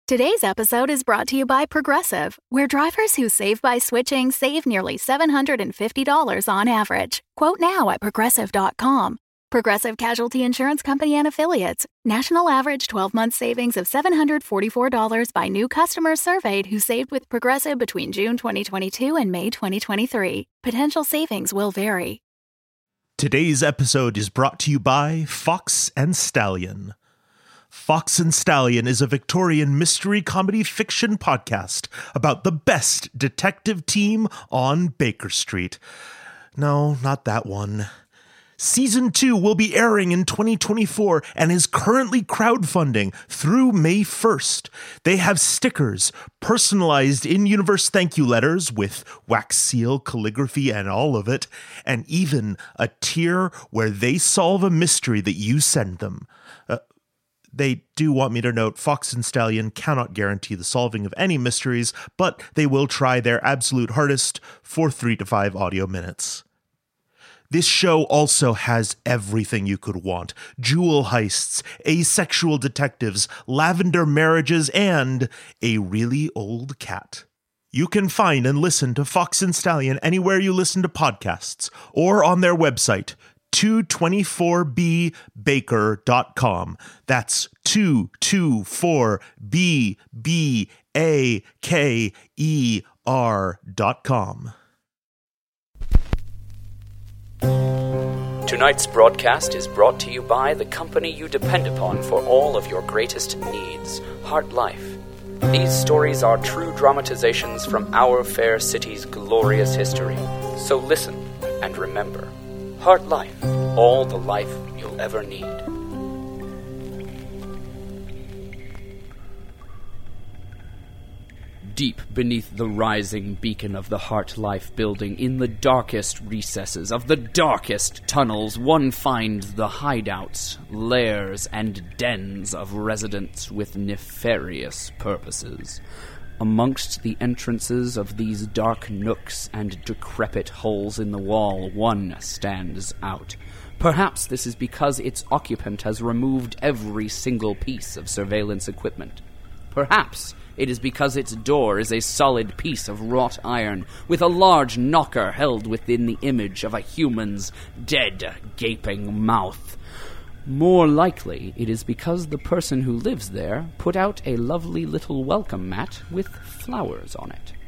Today's episode is brought to you by Progressive, where drivers who save by switching save nearly $750 on average. Quote now at Progressive.com. Progressive Casualty Insurance Company and Affiliates. National average 12-month savings of $744 by new customers surveyed who saved with Progressive between June 2022 and May 2023. Potential savings will vary. Today's episode is brought to you by Fox and Stallion. Fox and Stallion is a Victorian mystery comedy fiction podcast about the best detective team on Baker Street. No, not that one. Season 2 will be airing in 2024 and is currently crowdfunding through May 1st. They have stickers, personalized in-universe thank you letters with wax seal, calligraphy, and all of it, and even a tier where they solve a mystery that you send them. They do want me to note Fox and Stallion cannot guarantee the solving of any mysteries, but they will try their absolute hardest for 3 to 5 audio minutes. This show also has everything you could want: jewel heists, asexual detectives, lavender marriages, and a really old cat. You can find and listen to Fox and Stallion anywhere you listen to podcasts, or on their website, 224bbaker.com. That's 224bbaker.com. Tonight's broadcast is brought to you by the company you depend upon for all of your greatest needs, Heart Life. These stories are true dramatizations from our fair city's glorious history. So listen and remember, Heart Life, all the life you'll ever need. Deep beneath the rising beacon of the Heart Life building, in the darkest recesses of the darkest tunnels, one finds the hideouts, lairs, and dens of residents with nefarious purposes. Amongst the entrances of these dark nooks and decrepit holes in the wall, one stands out. Perhaps this is because its occupant has removed every single piece of surveillance equipment. Perhaps it is because its door is a solid piece of wrought iron, with a large knocker held within the image of a human's dead, gaping mouth. More likely, it is because the person who lives there put out a lovely little welcome mat with flowers on it.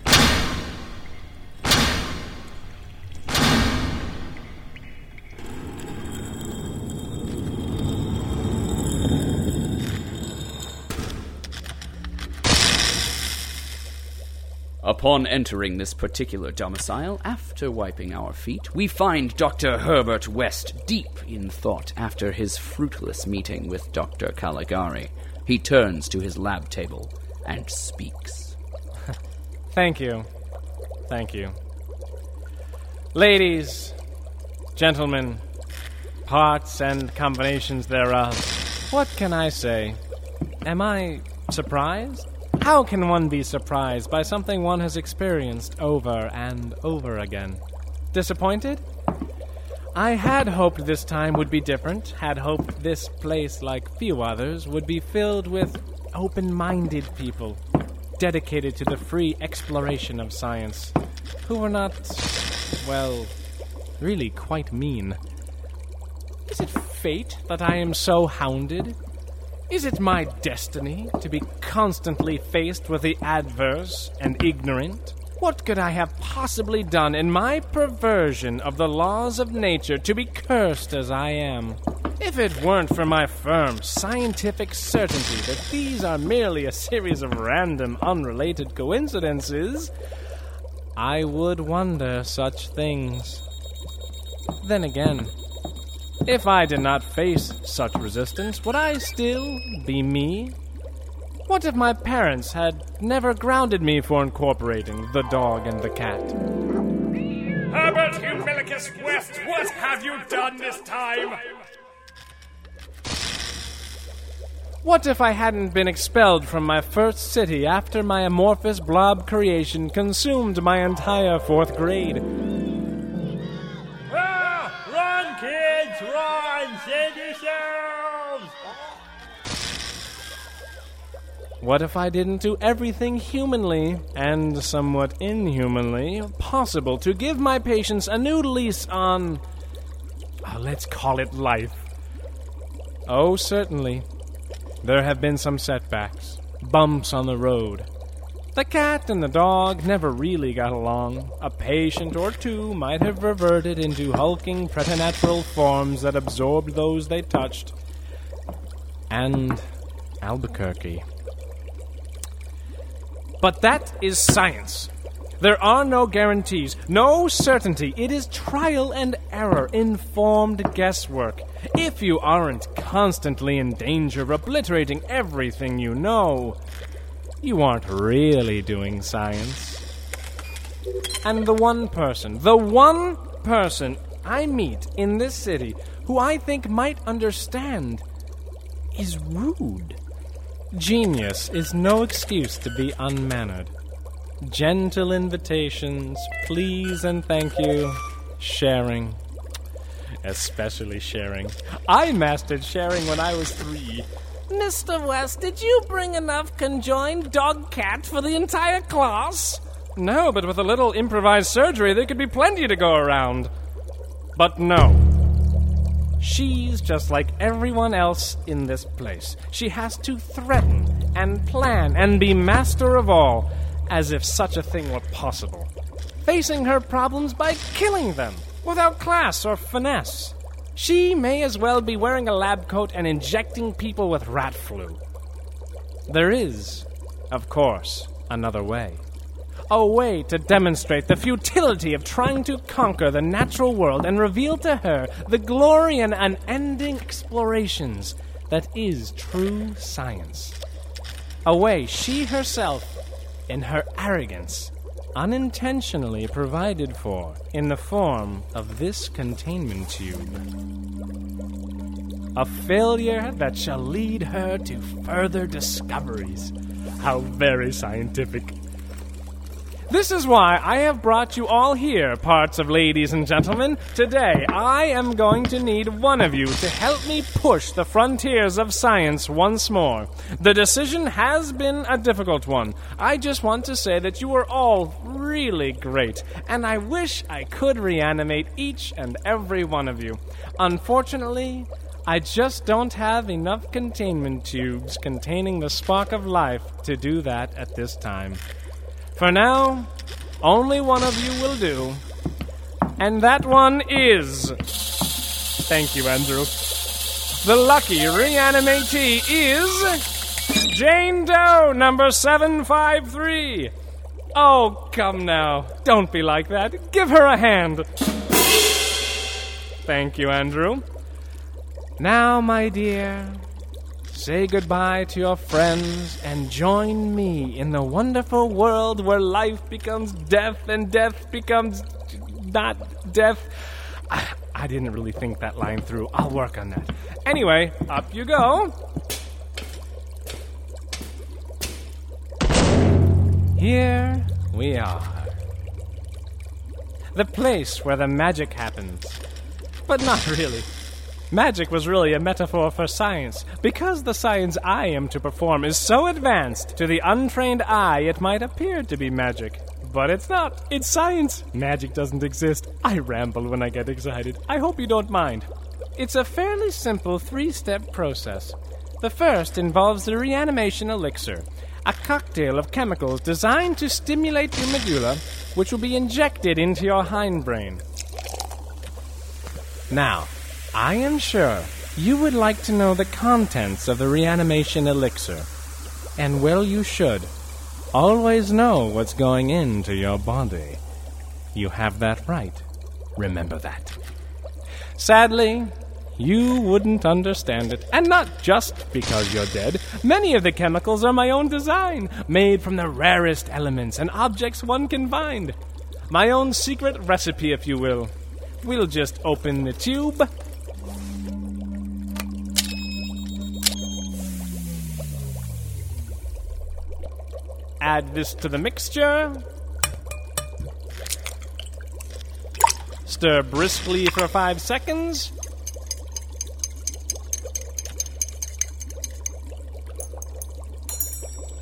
Upon entering this particular domicile, after wiping our feet, we find Dr. Herbert West deep in thought after his fruitless meeting with Dr. Caligari. He turns to his lab table and speaks. Thank you. Ladies, gentlemen, parts and combinations thereof, what can I say? Am I surprised? How can one be surprised by something one has experienced over and over again? Disappointed? I had hoped this time would be different, had hoped this place, like few others, would be filled with open-minded people, dedicated to the free exploration of science, who were not, well, really quite mean. Is it fate that I am so hounded? Is it my destiny to be constantly faced with the adverse and ignorant? What could I have possibly done in my perversion of the laws of nature to be cursed as I am? If it weren't for my firm scientific certainty that these are merely a series of random, unrelated coincidences, I would wonder such things. Then again, if I did not face such resistance, would I still be me? What if my parents had never grounded me for incorporating the dog and the cat? Herbert Humilicus West, what have you done this time? What if I hadn't been expelled from my first city after my amorphous blob creation consumed my entire 4th grade? Run, kids, run! Save yourselves! What if I didn't do everything humanly, and somewhat inhumanly, possible to give my patients a new lease on... let's call it life. Oh, certainly. There have been some setbacks, bumps on the road. The cat and the dog never really got along. A patient or two might have reverted into hulking preternatural forms that absorbed those they touched. And Albuquerque. But that is science. There are no guarantees, no certainty. It is trial and error, informed guesswork. If you aren't constantly in danger of obliterating everything you know, you aren't really doing science. And the one person I meet in this city who I think might understand is rude. Genius is no excuse to be unmannered. Gentle invitations, please and thank you, sharing. Especially sharing. I mastered sharing when I was 3. Mr. West, did you bring enough conjoined dog-cat for the entire class? No, but with a little improvised surgery, there could be plenty to go around. But no. She's just like everyone else in this place. She has to threaten and plan and be master of all, as if such a thing were possible. Facing her problems by killing them, without class or finesse. She may as well be wearing a lab coat and injecting people with rat flu. There is, of course, another way. A way to demonstrate the futility of trying to conquer the natural world and reveal to her the glory and unending explorations that is true science. A way she herself, in her arrogance, unintentionally provided for in the form of this containment tube. A failure that shall lead her to further discoveries. How very scientific. This is why I have brought you all here, parts of ladies and gentlemen. Today, I am going to need one of you to help me push the frontiers of science once more. The decision has been a difficult one. I just want to say that you are all really great, and I wish I could reanimate each and every one of you. Unfortunately, I just don't have enough containment tubes containing the spark of life to do that at this time. For now, only one of you will do. And that one is... Thank you, Andrew. The lucky reanimatee is... Jane Doe, number 753. Oh, come now. Don't be like that. Give her a hand. Thank you, Andrew. Now, my dear... say goodbye to your friends and join me in the wonderful world where life becomes death and death becomes not death. I didn't really think that line through. I'll work on that. Anyway, up you go. Here we are. The place where the magic happens. But not really. Magic was really a metaphor for science. Because the science I am to perform is so advanced, to the untrained eye it might appear to be magic. But it's not. It's science. Magic doesn't exist. I ramble when I get excited. I hope you don't mind. It's a fairly simple 3-step process. The first involves the reanimation elixir, a cocktail of chemicals designed to stimulate your medulla, which will be injected into your hindbrain. Now, I am sure you would like to know the contents of the reanimation elixir. And well, you should. Always know what's going into your body. You have that right. Remember that. Sadly, you wouldn't understand it. And not just because you're dead. Many of the chemicals are my own design, made from the rarest elements and objects one can find. My own secret recipe, if you will. We'll just open the tube. Add this to the mixture. Stir briskly for 5 seconds.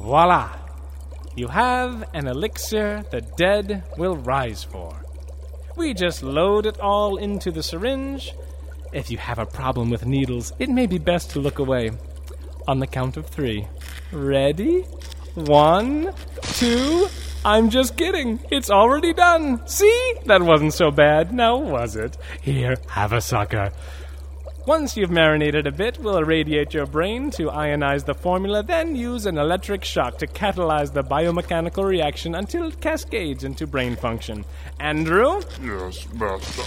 Voila! You have an elixir the dead will rise for. We just load it all into the syringe. If you have a problem with needles, it may be best to look away. On the count of 3. Ready? 1, 2... I'm just kidding. It's already done. See? That wasn't so bad, now was it? Here, have a sucker. Once you've marinated a bit, we'll irradiate your brain to ionize the formula, then use an electric shock to catalyze the biomechanical reaction until it cascades into brain function. Andrew? Yes, Master.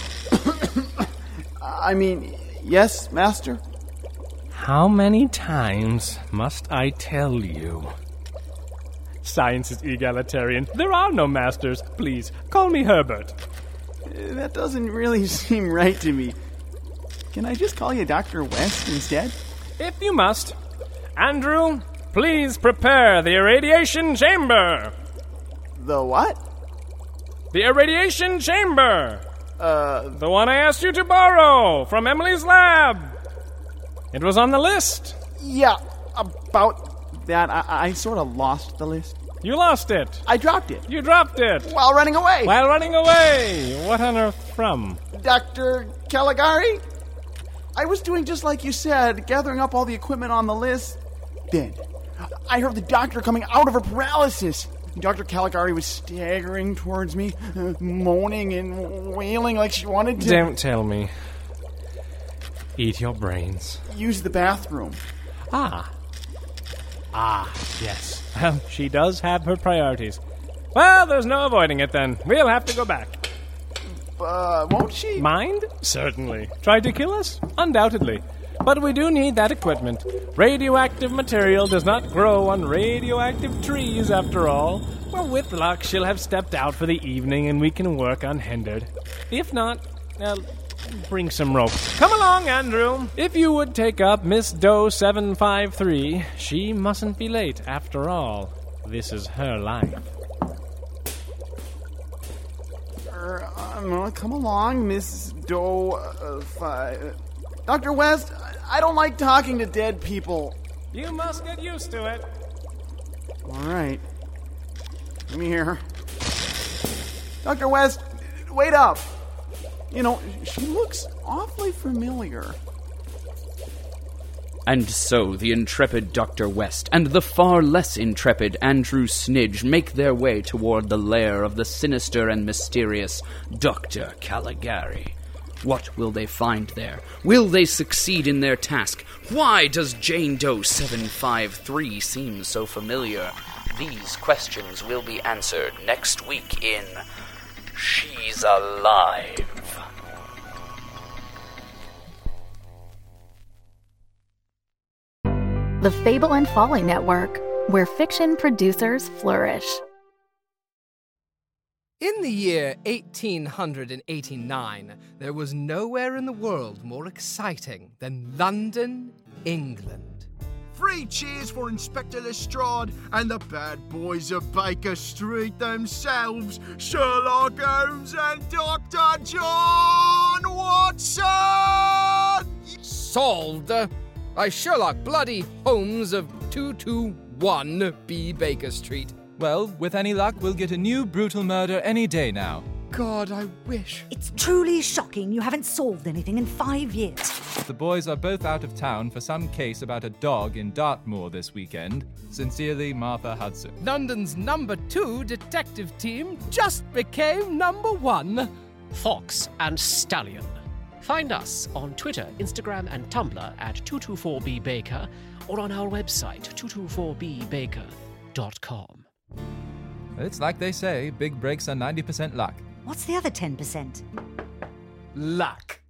Yes, Master? How many times must I tell you? Science is egalitarian. There are no masters. Please, call me Herbert. That doesn't really seem right to me. Can I just call you Dr. West instead? If you must. Andrew, please prepare the irradiation chamber. The what? The irradiation chamber. The one I asked you to borrow from Emily's lab. It was on the list. Yeah, about that. I sort of lost the list. You lost it. I dropped it. You dropped it. While running away. While running away. What on earth from? Dr. Caligari? I was doing just like you said, gathering up all the equipment on the list. Then, I heard the doctor coming out of her paralysis. Dr. Caligari was staggering towards me, moaning and wailing like she wanted to... Don't tell me. Eat your brains. Use the bathroom. Ah, yes. Well, she does have her priorities. Well, there's no avoiding it then. We'll have to go back. Won't she? Mind? Certainly. Try to kill us? Undoubtedly. But we do need that equipment. Radioactive material does not grow on radioactive trees, after all. Well, with luck, she'll have stepped out for the evening and we can work unhindered. If not, bring some rope. Come along, Andrew. If you would take up Miss Doe 753, she mustn't be late, after all. This is her life. Come along, Miss Doe. Dr. West, I don't like talking to dead people. You must get used to it. All right. Come here. Dr. West, wait up. You know, she looks awfully familiar. And so the intrepid Dr. West and the far less intrepid Andrew Snidge make their way toward the lair of the sinister and mysterious Dr. Caligari. What will they find there? Will they succeed in their task? Why does Jane Doe 753 seem so familiar? These questions will be answered next week in She's Alive. The Fable and Folly Network, where fiction producers flourish. In the year 1889, there was nowhere in the world more exciting than London, England. 3 cheers for Inspector Lestrade and the bad boys of Baker Street themselves, Sherlock Holmes and Dr. John Watson! Solved by Sherlock Bloody Holmes of 221B Baker Street. Well, with any luck, we'll get a new brutal murder any day now. God, I wish. It's truly shocking you haven't solved anything in 5 years. The boys are both out of town for some case about a dog in Dartmoor this weekend. Sincerely, Martha Hudson. London's number 2 detective team just became number 1. Fox and Stallion. Find us on Twitter, Instagram, and Tumblr at 224bbaker or on our website, 224bbaker.com. It's like they say, big breaks are 90% luck. What's the other 10%? Luck.